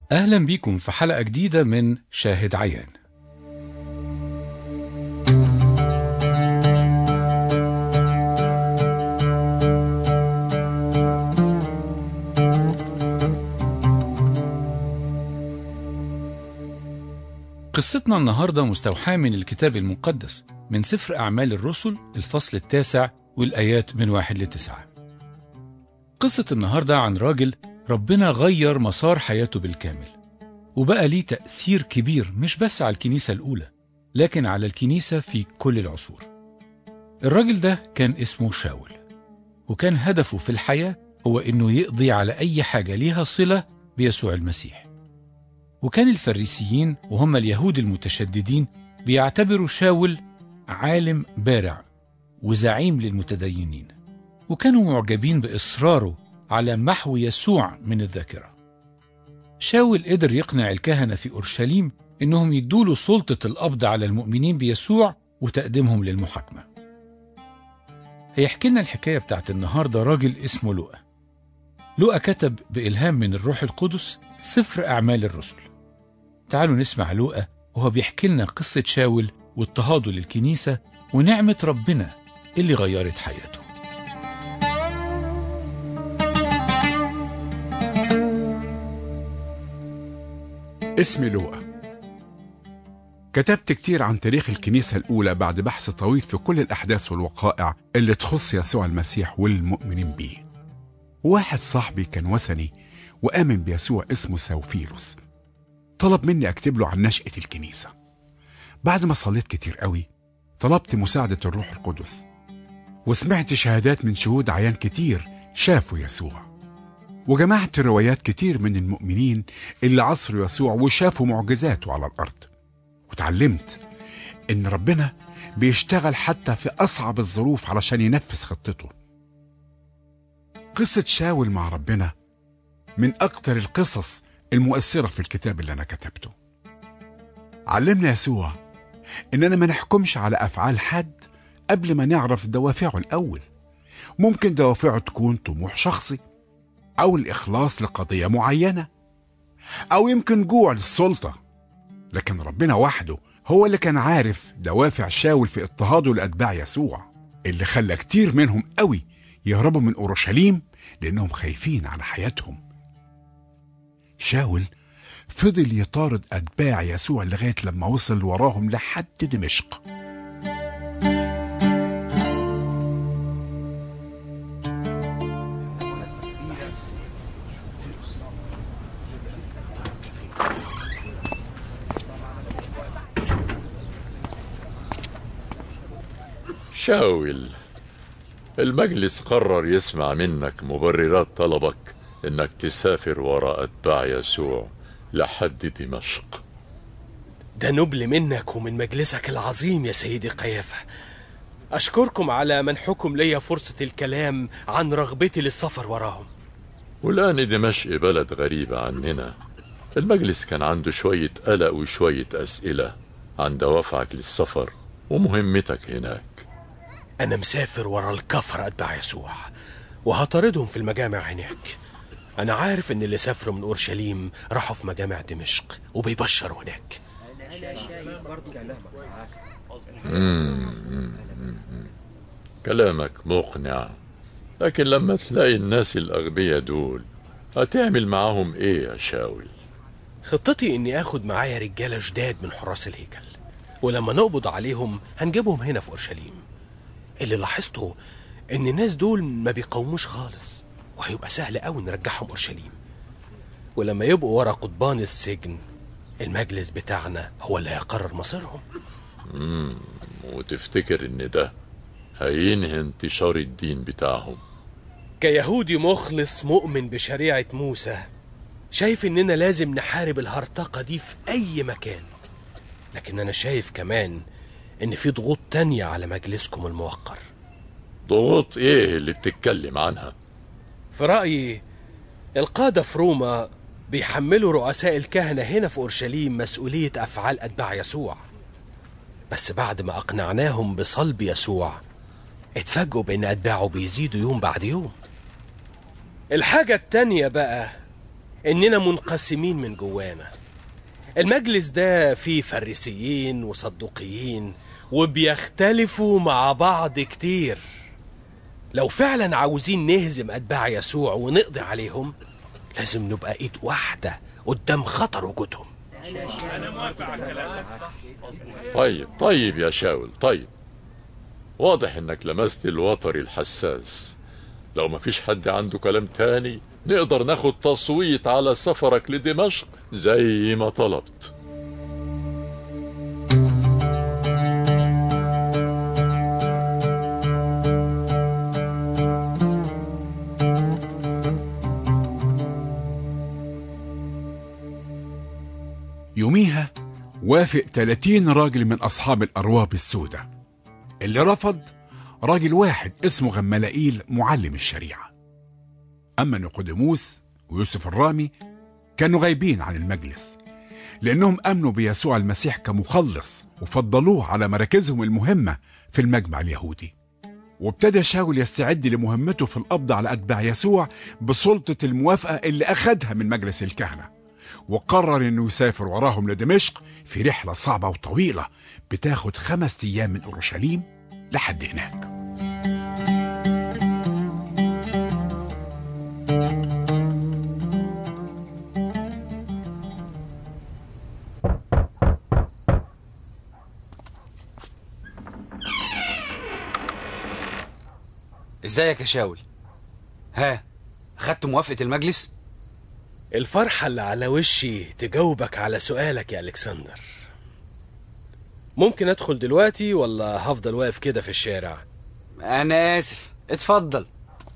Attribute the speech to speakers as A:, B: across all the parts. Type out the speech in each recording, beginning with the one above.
A: أهلا بيكم في حلقة جديدة من شاهد عيان. قصتنا النهاردة مستوحاة من الكتاب المقدس من سفر أعمال الرسل الفصل 9 والآيات من 1-9. قصة النهاردة عن راجل ربنا غير مسار حياته بالكامل، وبقى ليه تأثير كبير مش بس على الكنيسة الأولى لكن على الكنيسة في كل العصور. الراجل ده كان اسمه شاول، وكان هدفه في الحياة هو إنه يقضي على أي حاجة ليها صلة بيسوع المسيح. وكان الفريسيين وهم اليهود المتشددين بيعتبروا شاول عالم بارع وزعيم للمتدينين، وكانوا معجبين بإصراره على محو يسوع من الذاكرة. شاول قدر يقنع الكهنة في أورشليم إنهم يدوله سلطة القبض على المؤمنين بيسوع وتقديمهم للمحاكمة. هيحكي لنا الحكاية بتاعت النهاردة راجل اسمه لوقا. لوقا كتب بإلهام من الروح القدس سفر أعمال الرسل. تعالوا نسمع لوقا وهو بيحكي لنا قصة شاول واضطهاده للكنيسة ونعمة ربنا اللي غيرت حياته.
B: اسمي لوقا. كتبت كتير عن تاريخ الكنيسة الأولى بعد بحث طويل في كل الأحداث والوقائع اللي تخص يسوع المسيح والمؤمنين بيه. واحد صاحبي كان وثني وآمن بيسوع اسمه ساوفيلوس، طلب مني أكتب له عن نشأة الكنيسة. بعد ما صليت كتير قوي طلبت مساعدة الروح القدس، وسمعت شهادات من شهود عيان كتير شافوا يسوع، وجمعت روايات كتير من المؤمنين اللي عصروا يسوع وشافوا معجزاته على الأرض، وتعلمت إن ربنا بيشتغل حتى في أصعب الظروف علشان ينفذ خطته. قصة شاول مع ربنا من أكتر القصص المؤثرة في الكتاب اللي أنا كتبته. علمنا يسوع إننا ما نحكمش على أفعال حد قبل ما نعرف دوافعه الأول. ممكن دوافعه تكون طموح شخصي، أو الإخلاص لقضية معينة، أو يمكن جوع للسلطة، لكن ربنا وحده هو اللي كان عارف دوافع شاول في اضطهاده لأتباع يسوع، اللي خلى كتير منهم قوي يهربوا من أورشليم لأنهم خايفين على حياتهم. شاول فضل يطارد أتباع يسوع لغاية لما وصل وراهم لحد دمشق.
C: شاول، المجلس قرر يسمع منك مبررات طلبك انك تسافر وراء اتباع يسوع لحد دمشق.
D: ده نبل منك ومن مجلسك العظيم يا سيدي قيافة. أشكركم على منحكم لي فرصة الكلام عن رغبتي للسفر وراهم.
C: والآن دمشق بلد غريبة عننا. المجلس كان عنده شوية قلق وشوية أسئلة عن دوافعك للسفر ومهمتك هناك.
D: أنا مسافر ورا الكفر أتباع يسوع وهطاردهم في المجامع هناك. أنا عارف إن اللي سافروا من أورشليم راحوا في مجامع دمشق وبيبشروا هناك.
C: كلامك مقنع، لكن لما تلاقي الناس الأغبياء دول هتعمل معاهم إيه يا شاول؟
D: خطتي إني أخد معايا رجالة جداد من حراس الهيكل، ولما نقبض عليهم هنجيبهم هنا في أورشليم. اللي لاحظته إن الناس دول ما بيقاوموش خالص، وهيبقى سهل قوي نرجعهم أورشليم. ولما يبقوا ورا قضبان السجن المجلس بتاعنا هو اللي هيقرر مصيرهم.
C: وتفتكر إن ده هينهي انتشار الدين بتاعهم؟
D: كيهودي مخلص مؤمن بشريعة موسى شايف إننا لازم نحارب الهرطقة دي في أي مكان، لكن أنا شايف كمان إن في ضغوط تانية على مجلسكم الموقر.
C: ضغوط إيه اللي بتتكلم عنها؟
D: في رأيي القادة في روما بيحملوا رؤساء الكهنة هنا في أورشليم مسؤولية أفعال أتباع يسوع، بس بعد ما أقنعناهم بصلب يسوع اتفاجئوا بأن أتباعه بيزيدوا يوم بعد يوم. الحاجة التانية بقى إننا منقسمين من جوانا. المجلس ده فيه فريسيين وصدوقيين وبيختلفوا مع بعض كتير. لو فعلا عاوزين نهزم أتباع يسوع ونقضي عليهم لازم نبقى إيد واحدة قدام خطر وجودهم.
C: طيب يا شاول، طيب واضح انك لمست الوتر الحساس. لو مفيش حد عنده كلام تاني نقدر ناخد تصويت على سفرك لدمشق زي ما طلبت.
B: يوميها وافق 30 راجل من أصحاب الأرواب السوداء. اللي رفض راجل واحد اسمه غملائيل معلم الشريعة. أما نيقوديموس ويوسف الرامي كانوا غايبين عن المجلس لأنهم أمنوا بيسوع المسيح كمخلص وفضلوه على مراكزهم المهمة في المجمع اليهودي. وابتدى شاول يستعد لمهمته في القبض على أتباع يسوع بسلطة الموافقة اللي أخدها من مجلس الكهنة، وقرر انه يسافر وراهم لدمشق في رحلة صعبة وطويلة بتاخد 5 أيام من أورشليم لحد هناك.
E: ازيك يا شاول؟ ها، اخدت موافقة المجلس؟
D: الفرحة اللي على وشي تجاوبك على سؤالك يا ألكسندر. ممكن أدخل دلوقتي ولا هفضل واقف كده في الشارع؟
E: أنا آسف، اتفضل.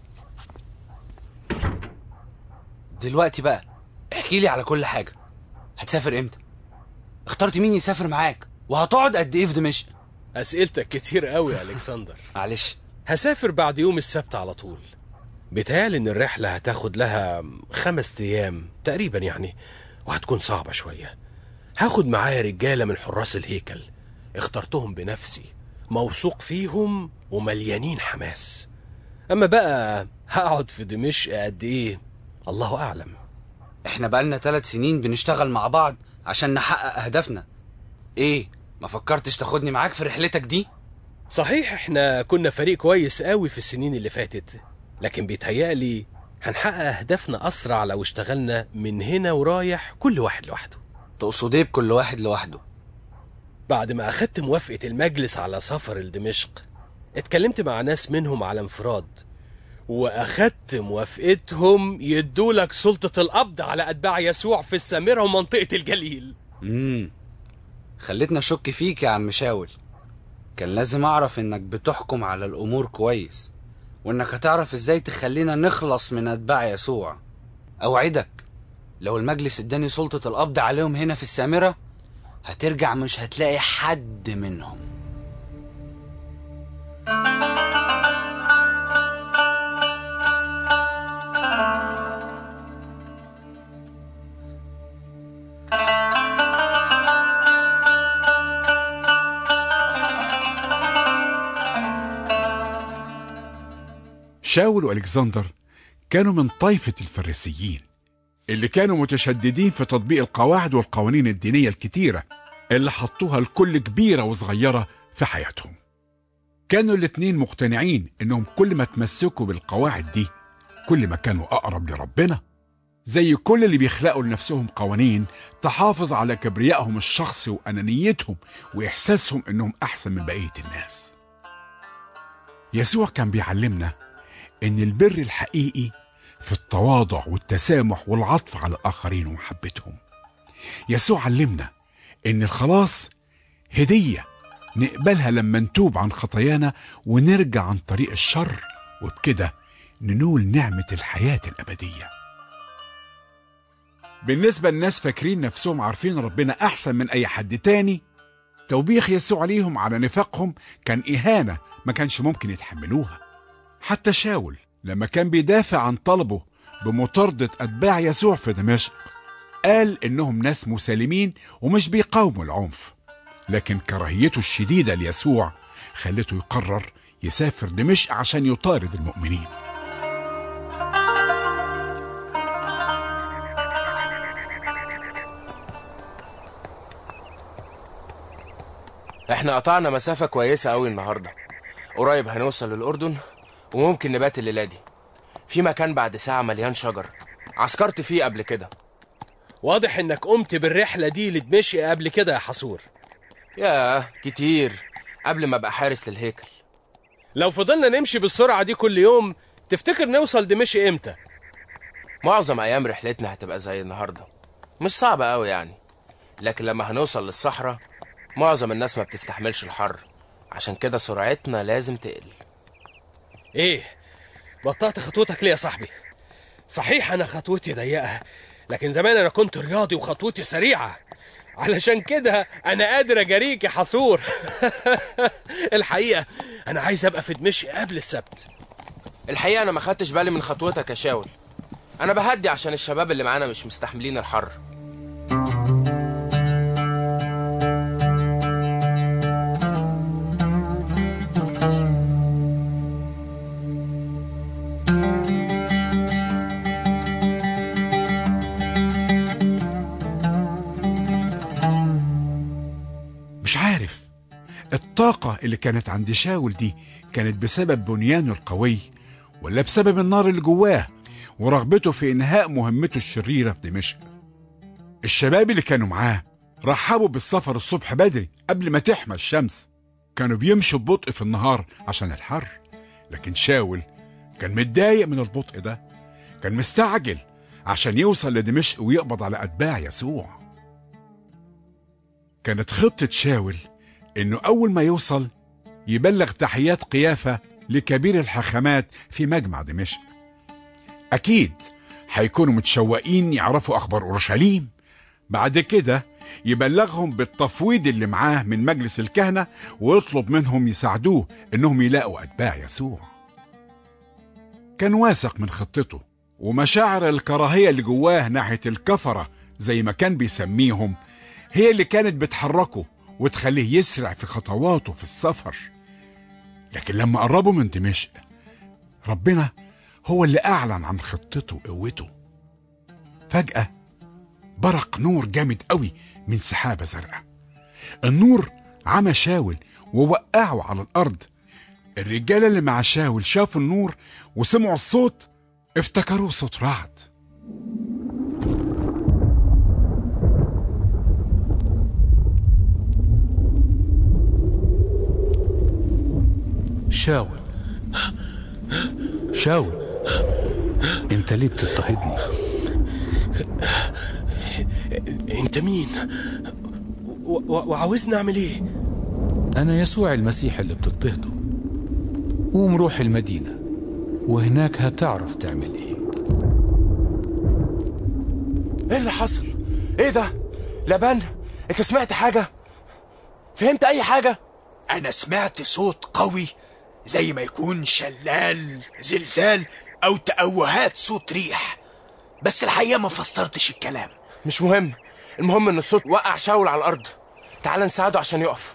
E: دلوقتي بقى احكي لي على كل حاجة. هتسافر امتى؟ اخترت مين يسافر معاك؟ وهتقعد قد ايه في دمشق؟
D: أسئلتك كتير قوي يا ألكسندر.
E: معلش.
D: هسافر بعد يوم السبت على طول. بيتهيألي إن الرحلة هتاخد لها 5 أيام تقريبا يعني، وهتكون صعبة شوية. هاخد معايا رجالة من حراس الهيكل اخترتهم بنفسي، موثوق فيهم ومليانين حماس. أما بقى هقعد في دمشق قد إيه الله أعلم.
E: احنا بقالنا 3 سنين بنشتغل مع بعض عشان نحقق أهدافنا. ايه، ما فكرتش تاخدني معاك في رحلتك دي؟
D: صحيح احنا كنا فريق كويس قوي في السنين اللي فاتت، لكن بيتهيألي هنحقق أهدافنا أسرع لو اشتغلنا من هنا ورايح كل واحد لوحده.
E: تقصد ايه بكل واحد لوحده؟
D: بعد ما أخدت موافقة المجلس على سفر لدمشق اتكلمت مع ناس منهم على انفراد، وأخدت موافقتهم يدولك سلطة القبض على أتباع يسوع في السامرة ومنطقة الجليل.
E: خلتنا أشك فيك يا عم شاول. كان لازم أعرف إنك بتحكم على الأمور كويس، وإنك هتعرف إزاي تخلينا نخلص من أتباع يسوع. أوعدك لو المجلس اداني سلطة القبض عليهم هنا في السامرة هترجع مش هتلاقي حد منهم.
B: شاول وألكسندر كانوا من طائفة الفريسيين اللي كانوا متشددين في تطبيق القواعد والقوانين الدينية الكتيرة اللي حطوها لكل كبيرة وصغيرة في حياتهم. كانوا الاتنين مقتنعين انهم كل ما تمسكوا بالقواعد دي كل ما كانوا اقرب لربنا، زي كل اللي بيخلقوا لنفسهم قوانين تحافظ على كبريائهم الشخصي وانانيتهم واحساسهم انهم احسن من بقية الناس. يسوع كان بيعلمنا ان البر الحقيقي في التواضع والتسامح والعطف على الآخرين ومحبتهم. يسوع علمنا إن الخلاص هدية نقبلها لما نتوب عن خطايانا ونرجع عن طريق الشر، وبكده ننول نعمة الحياة الأبدية. بالنسبة للناس فاكرين نفسهم عارفين ربنا أحسن من أي حد تاني، توبيخ يسوع عليهم على نفاقهم كان إهانة ما كانش ممكن يتحملوها. حتى شاول لما كان بيدافع عن طلبه بمطاردة أتباع يسوع في دمشق قال إنهم ناس مسالمين ومش بيقاوموا العنف، لكن كراهيته الشديدة ليسوع خلته يقرر يسافر دمشق عشان يطارد المؤمنين.
F: احنا قطعنا مسافة كويسة قوي النهاردة، قريب هنوصل للأردن وممكن نبات الليلة دي في مكان بعد ساعة مليان شجر عسكرت فيه قبل كده.
D: واضح انك قمت بالرحلة دي لدمشق قبل كده يا حصور.
F: ياه كتير، قبل ما ابقى حارس للهيكل.
D: لو فضلنا نمشي بالسرعة دي كل يوم تفتكر نوصل دمشق امتى؟
F: معظم ايام رحلتنا هتبقى زي النهاردة، مش صعبة قوي يعني، لكن لما هنوصل للصحراء معظم الناس ما بتستحملش الحر، عشان كده سرعتنا لازم تقل.
D: ايه بطأت خطوتك ليه يا صاحبي؟ صحيح انا خطوتي ضيقة، لكن زمان انا كنت رياضي وخطوتي سريعة، علشان كده انا قادر اجاريك يا حصور. الحقيقة انا عايز ابقى في دمشق قبل السبت.
F: الحقيقة انا ما خدتش بالي من خطوتك يا شاول، انا بهدي عشان الشباب اللي معانا مش مستحملين الحر.
B: مش عارف الطاقة اللي كانت عند شاول دي كانت بسبب بنيانه القوي ولا بسبب النار اللي جواه ورغبته في إنهاء مهمته الشريرة في دمشق. الشباب اللي كانوا معاه رحبوا بالسفر الصبح بدري قبل ما تحمى الشمس، كانوا بيمشوا ببطء في النهار عشان الحر، لكن شاول كان متضايق من البطء ده، كان مستعجل عشان يوصل لدمشق ويقبض على أتباع يسوع. كانت خطة شاول إنه أول ما يوصل يبلغ تحيات قيافة لكبير الحاخامات في مجمع دمشق. أكيد هيكونوا متشوقين يعرفوا أخبار أورشليم، بعد كده يبلغهم بالتفويض اللي معاه من مجلس الكهنة ويطلب منهم يساعدوه إنهم يلاقوا أتباع يسوع. كان واثق من خطته، ومشاعر الكراهية اللي جواه ناحية الكفرة زي ما كان بيسميهم هي اللي كانت بتحركه وتخليه يسرع في خطواته في السفر. لكن لما قربوا من دمشق ربنا هو اللي أعلن عن خطته وقوته. فجأة برق نور جامد قوي من سحابة زرقاء، النور عمى شاول ووقعه على الأرض. الرجالة اللي مع شاول شافوا النور وسمعوا الصوت افتكروه صوت رعد.
A: شاول شاول، انت ليه بتضطهدني؟
D: انت مين؟ وعاوزني اعمل ايه؟
A: انا يسوع المسيح اللي بتضطهده. قوم روح المدينة وهناك هتعرف تعمل ايه.
F: ايه اللي حصل؟ ايه ده؟ لبان انت سمعت حاجة؟ فهمت اي حاجة؟
G: أنا سمعت صوت قوي زي ما يكون شلال، زلزال أو تأوهات صوت ريح، بس الحقيقة ما فسرتش الكلام.
F: مش مهم، المهم ان الصوت وقع شاول على الارض. تعال نساعده عشان يقف.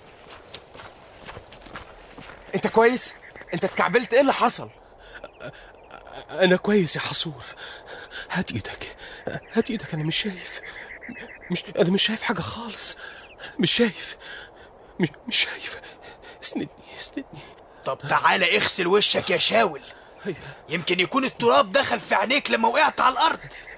F: انت كويس؟ انت اتكعبلت؟ ايه اللي حصل؟
D: انا كويس يا حصور. هات ايدك، هات ايدك. انا مش شايف، انا مش شايف حاجة خالص. مش شايف. اسندني.
G: طب تعالى اغسل وشك يا شاول، يمكن يكون التراب دخل في عينيك لما وقعت على الأرض.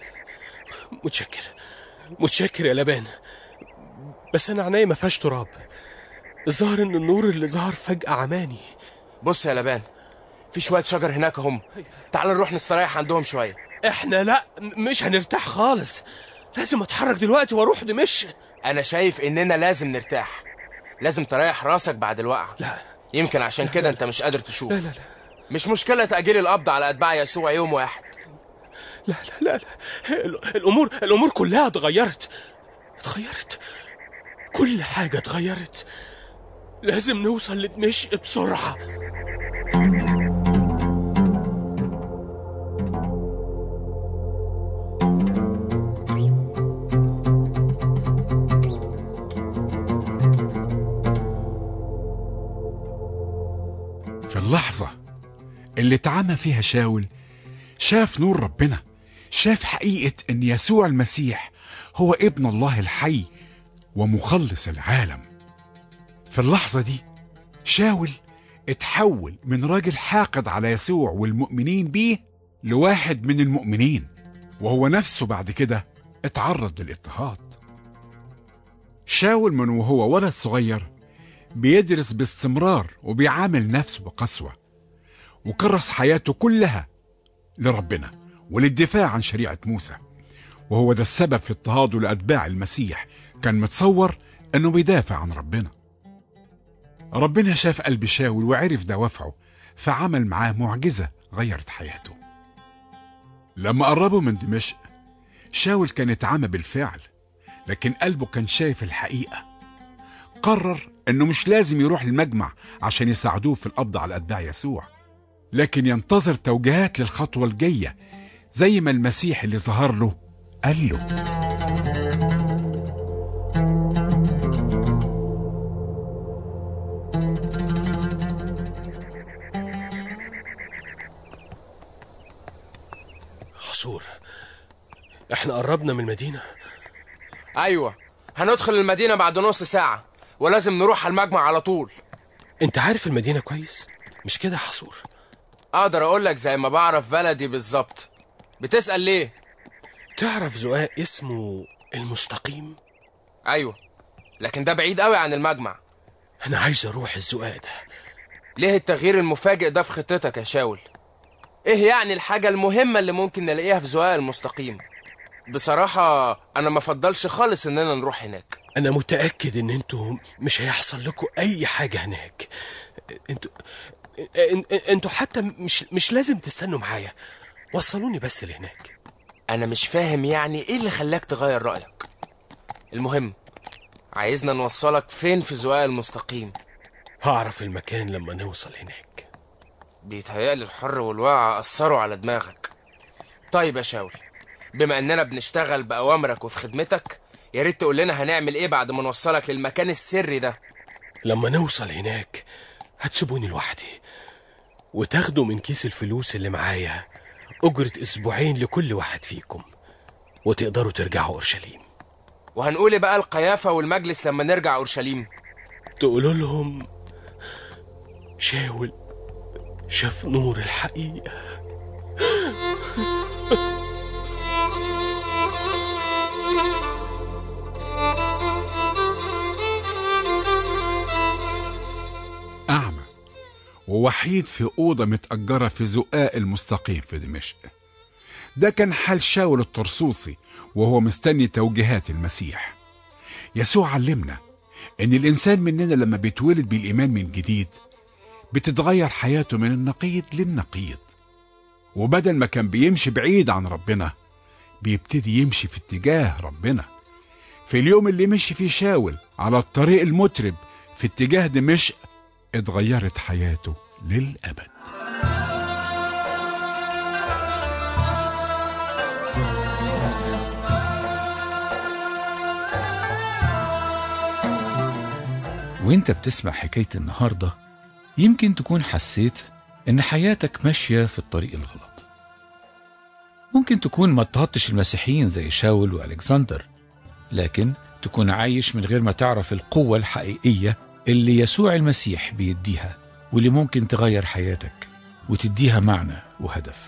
D: متشكر يا لبان، بس انا عينيا ما فيهاش تراب. الظاهر ان النور اللي ظهر فجأة عماني.
F: بص يا لبان، في شوية شجر هناك هم، تعال نروح نستريح عندهم شوية.
D: احنا لا، مش هنرتاح خالص. لازم اتحرك دلوقتي واروح دمشق.
F: انا شايف اننا لازم نرتاح، لازم تريح راسك بعد الوقعة.
D: لا،
F: يمكن عشان كده انت مش قادر تشوف.
D: لا.
F: مش مشكلة تأجيل القبض على أتباع يسوع يوم واحد.
D: لا. الأمور كلها اتغيرت. كل حاجة اتغيرت. لازم نوصل لدمشق بسرعة.
B: في اللحظة اللي اتعمى فيها شاول شاف نور ربنا، شاف حقيقة ان يسوع المسيح هو ابن الله الحي ومخلص العالم. في اللحظة دي شاول اتحول من راجل حاقد على يسوع والمؤمنين بيه لواحد من المؤمنين، وهو نفسه بعد كده اتعرض للاضطهاد. شاول من وهو ولد صغير بيدرس باستمرار وبيعامل نفسه بقسوة، وكرس حياته كلها لربنا وللدفاع عن شريعة موسى، وهو ده السبب في اضطهاده لأتباع المسيح. كان متصور انه بيدافع عن ربنا. ربنا شاف قلب شاول وعرف دوافعه، فعمل معاه معجزة غيرت حياته. لما قربوا من دمشق شاول كان اتعمى بالفعل، لكن قلبه كان شايف الحقيقة. قرر انه مش لازم يروح المجمع عشان يساعدوه في القبض على أتباع يسوع، لكن ينتظر توجيهات للخطوة الجاية زي ما المسيح اللي ظهر له قال له.
D: حصور، احنا قربنا من المدينة.
F: ايوه، هندخل المدينة بعد نص ساعة، ولازم نروح على المجمع على طول.
D: انت عارف المدينة كويس مش كده يا حصور؟
F: اقدر اقولك زي ما بعرف بلدي بالظبط. بتسأل ليه؟
D: تعرف زقاق اسمه المستقيم؟
F: ايوه، لكن ده بعيد قوي عن المجمع.
D: انا عايز اروح الزقاق ده.
F: ليه التغيير المفاجئ ده في خطتك يا شاول؟ ايه يعني الحاجة المهمة اللي ممكن نلاقيها في زقاق المستقيم؟ بصراحة انا ما فضلش خالص اننا نروح هناك.
D: انا متأكد ان انتوا مش هيحصل لكم اي حاجة هناك. انتوا حتى مش لازم تستنوا معايا، وصلوني بس لهناك.
F: انا مش فاهم يعني ايه اللي خلاك تغير رأيك. المهم، عايزنا نوصلك فين في زقاق المستقيم؟
D: هعرف المكان لما نوصل هناك.
F: بيتهيألي الحر والواقع أثروا على دماغك. طيب يا شاول، بما اننا بنشتغل بأوامرك وفي خدمتك، يا ريت تقول لنا هنعمل ايه بعد ما نوصلك للمكان السري ده.
D: لما نوصل هناك هتسيبوني لوحدي، وتاخدوا من كيس الفلوس اللي معايا أجرة أسبوعين لكل واحد فيكم، وتقدروا ترجعوا أورشليم.
F: وهنقول ايه بقى القيافة والمجلس لما نرجع أورشليم؟
D: تقولوا لهم شاول شاف نور الحقيقة.
B: أعمى ووحيد في أوضة متأجرة في زقاق المستقيم في دمشق. ده كان حال شاول الطرسوسي وهو مستني توجيهات المسيح. يسوع علمنا إن الإنسان مننا لما بيتولد بالإيمان من جديد بتتغير حياته من النقيض للنقيض، وبدل ما كان بيمشي بعيد عن ربنا بيبتدي يمشي في اتجاه ربنا. في اليوم اللي مشي فيه شاول على الطريق المترب في اتجاه دمشق اتغيرت حياته للأبد.
A: وانت بتسمع حكاية النهاردة يمكن تكون حسيت ان حياتك ماشية في الطريق الغلط. ممكن تكون ما اضطهدتش المسيحيين زي شاول وألكسندر، لكن تكون عايش من غير ما تعرف القوة الحقيقية اللي يسوع المسيح بيديها، واللي ممكن تغير حياتك وتديها معنى وهدف.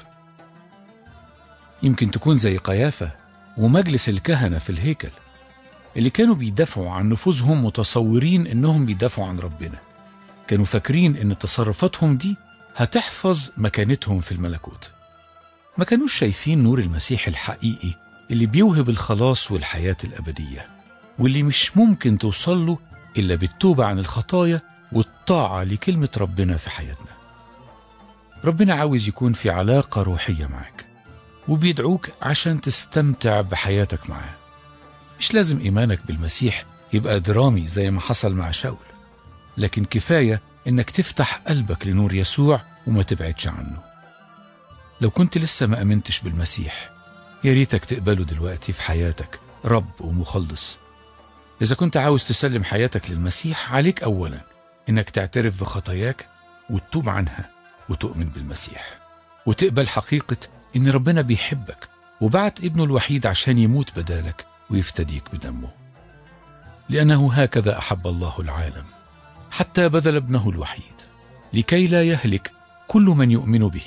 A: يمكن تكون زي قيافة ومجلس الكهنة في الهيكل اللي كانوا بيدافعوا عن نفوذهم متصورين انهم بيدافعوا عن ربنا. كانوا فاكرين ان تصرفاتهم دي هتحفظ مكانتهم في الملكوت. ما كانوش شايفين نور المسيح الحقيقي اللي بيوهب الخلاص والحياة الأبدية، واللي مش ممكن توصل له إلا بالتوبة عن الخطايا والطاعة لكلمة ربنا في حياتنا. ربنا عاوز يكون في علاقة روحية معك، وبيدعوك عشان تستمتع بحياتك معاه. مش لازم إيمانك بالمسيح يبقى درامي زي ما حصل مع شاول، لكن كفاية إنك تفتح قلبك لنور يسوع وما تبعدش عنه. لو كنت لسه ما أمنتش بالمسيح، يا ريتك تقبله دلوقتي في حياتك رب ومخلص. إذا كنت عاوز تسلم حياتك للمسيح، عليك أولا إنك تعترف بخطاياك وتتوب عنها وتؤمن بالمسيح، وتقبل حقيقة إن ربنا بيحبك وبعت ابنه الوحيد عشان يموت بدالك ويفتديك بدمه. لأنه هكذا أحب الله العالم حتى بذل ابنه الوحيد لكي لا يهلك كل من يؤمن به،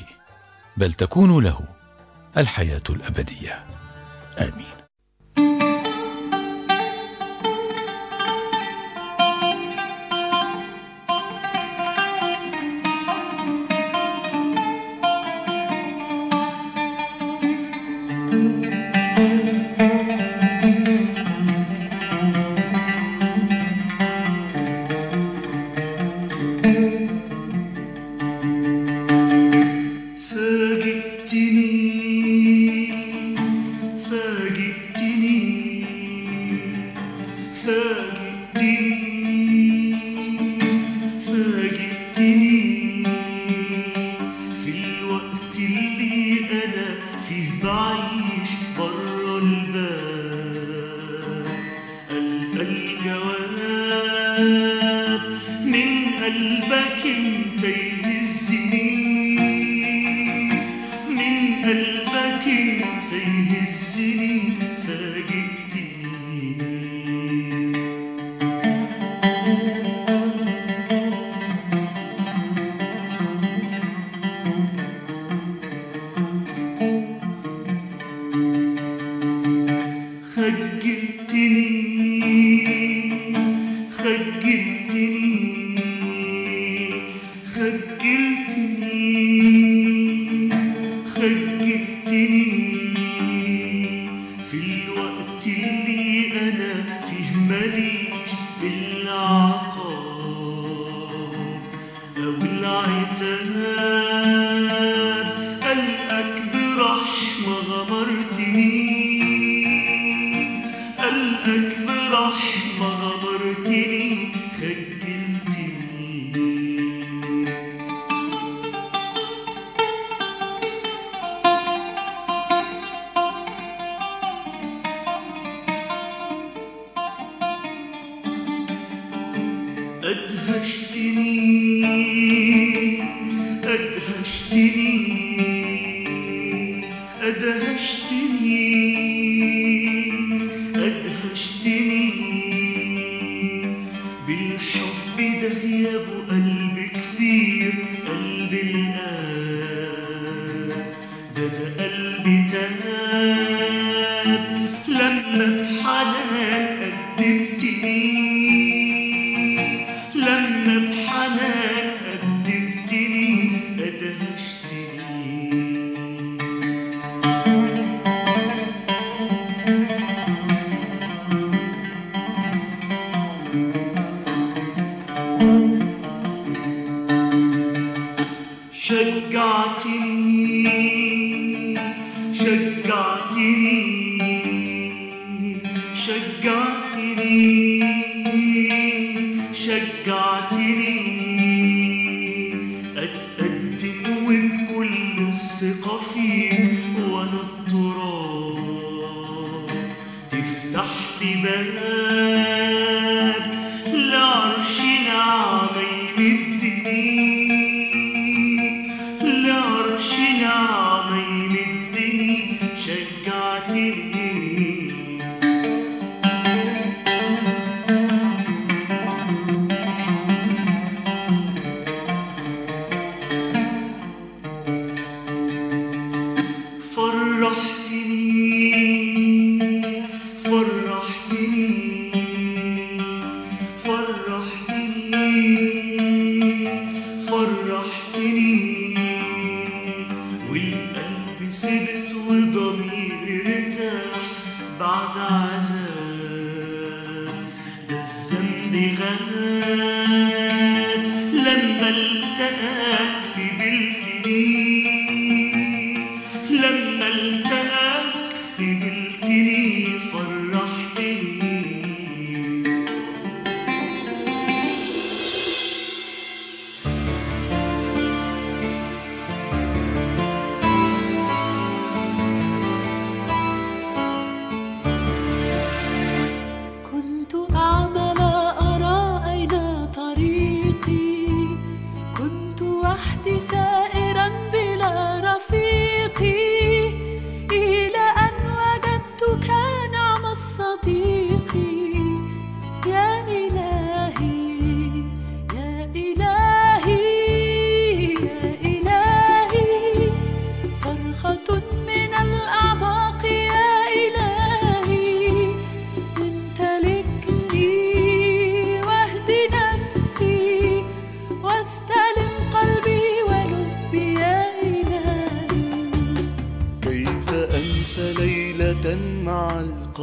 A: بل تكون له الحياة الأبدية. آمين.
H: كنت أعمى لا أرى أين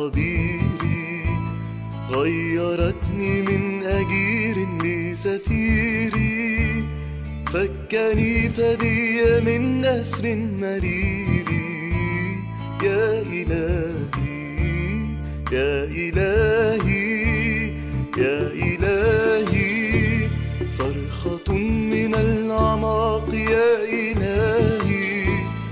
H: ضريري، غيرتني من أجير لسفيري، فكني فدي من أسر مريري. يا إلهي يا إلهي يا إلهي، صرخة من الأعماق يا إلهي،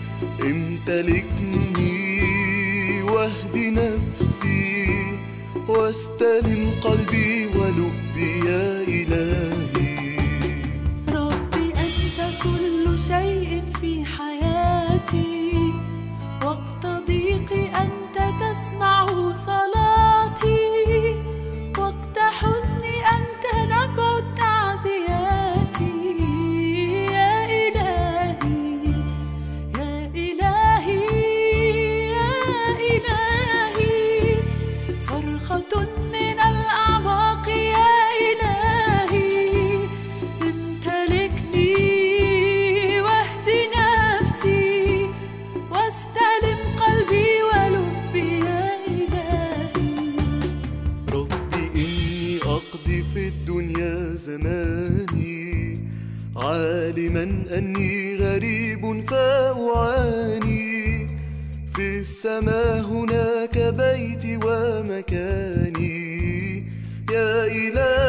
H: امتلكني واهد نفسي، واستلم قلبي ولبي يا إلهي.
I: ربي أنت كل شيء في حياتي، وقت ضيقي أنت تسمع صلاتي، وقت حزني أنت نبع التعزيات. يا إلهي يا إلهي يا إلهي، صرخة من الأعماق يا إلهي، امتلكني واهد نفسي، واستلم قلبي ولبي يا إلهي.
H: ربي إني أقضي في الدنيا زماني، عالما أني غريب فأعاني، في السماء هناك بيتي ومكاني. يا إلهي